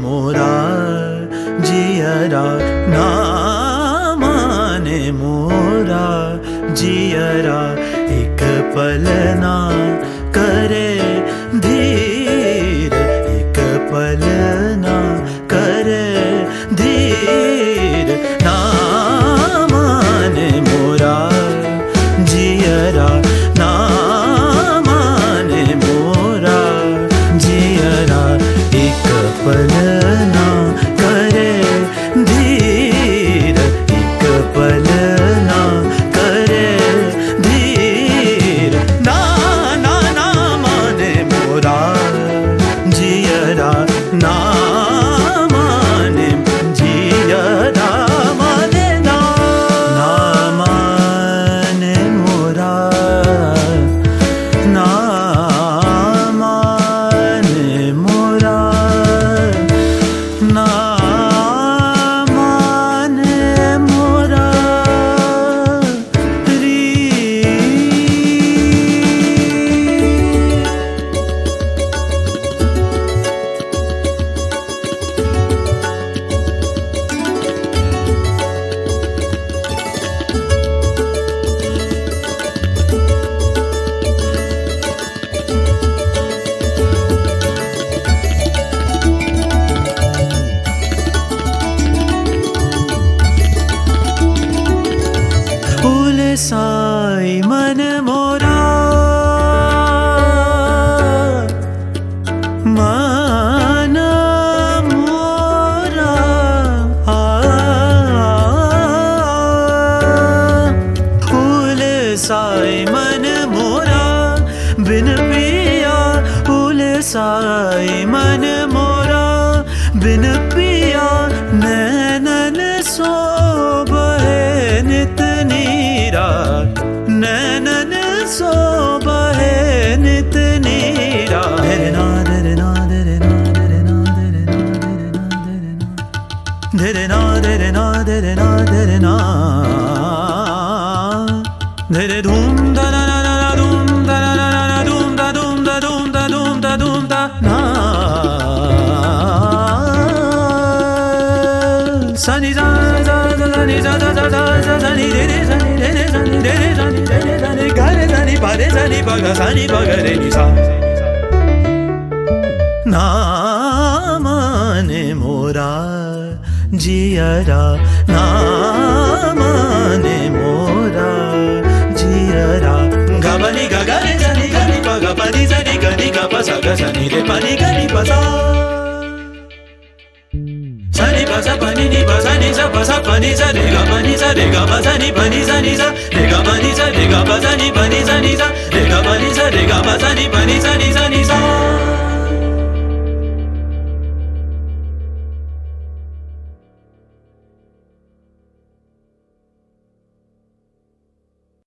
मोरा जियरा, ना माने मोरा जियरा। एक पल ना करे धीर, एक पल ना करे धीर, ना माने मोरा जियरा, ना माने मोरा जियरा। एक पल ना करे धीर, एक पल ना करे धीर, ना ना ना माने मोरा जियरा, ना माने जियरा। माने ना, ना माने मोरा, ना माने मोरा, ना माने मोरा री। साई मन मोरा, मन मोरा फूल साई मन मोरा, बिन पिया फूल साई मन मोरा, बिन पिया नैनन सो बहे नित नीरा, नैनन सो बहे नित नीरा। धरे ना धरे ना धरे ना धरे ना धरे ना धरे ना धरे ना धरे ना धरे ना धरे धूम दा ना ना ना धूम दा ना ना ना धूम दा धूम दा धूम दा धूम दा धूम दा ना सनी सा सा सनी सा सा सा सा सनी रे रे सनी रे रे सनी रे रे सनी रे रे सनी गा रे सनी पा रे सनी पा गा सनी पा गा रे नि सा। ना माने मोरा जियरा, ना माने मोरा जियरा। गा बा नि गा गा रे सनी गा नि पा गा पा नि सनी गा नि गा पा सा गा सनी रे पा नि गा नि पा सा। सनी पा सा पा नि पा सा नि सा पा सा पा नि सा रे गा पा नि सा रे गा पा सा नि पा नि सा नि सा रे गा पा नि सा रे गा पा सा नि पा नि सा नि सा रे गा पा नि सा रे गा पा सा नि पा नि सा नि सा नि